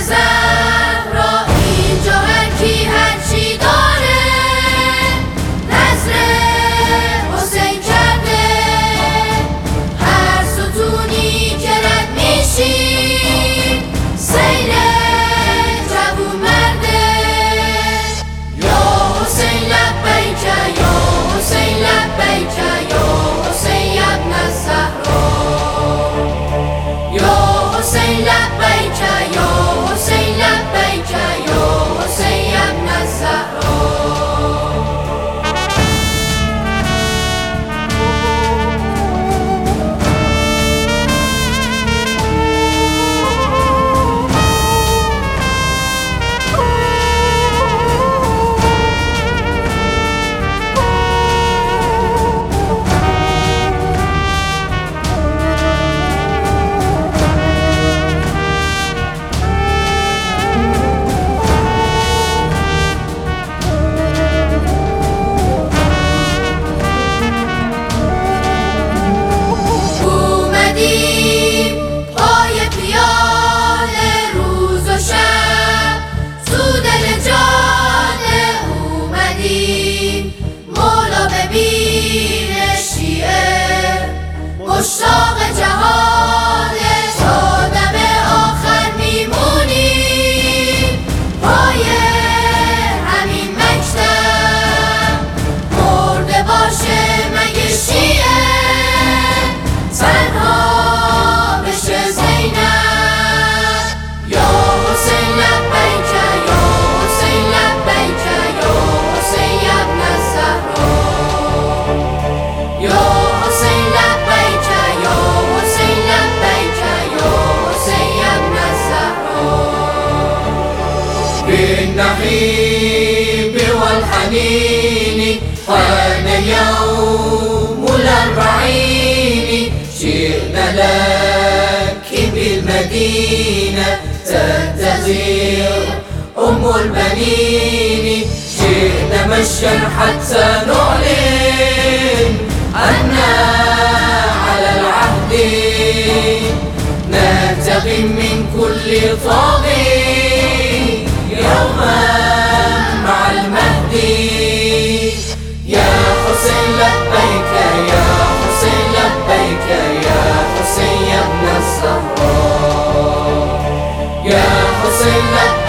زهرا اینجا هر کی هر چی داره نظر حسین کرده، هر ستونی که رد میشی سیر جوون مرده. یا حسین لبیک یا حسین لبیک یا حسین ابن الزهرا، یا حسین لبیک یا حسین لبیک یا حسین ابن الزهرا. مشتاق جهانش تا دم آخر میمونیم پای همین مکتب. مرده باشه مگه شیعه تنها بشه زینب. یا حسین لبیک یا حسین لبیک یا حسین ابن الزهرا، یا حسین لبیک یا حسین لبیک یا حسین ابن الزهرا. بالنحيب والحنين حان يوم الأربعين، جئنا لك بالمدينة تزدهر أم البنين، جئنا مشيا حتى نعلن أننا على العهد ننتقم من كل طاغي يوما مع المهدي. يا حسين لبيك يا حسين لبيك يا حسين ابن الزهرا، يا حسين لبيك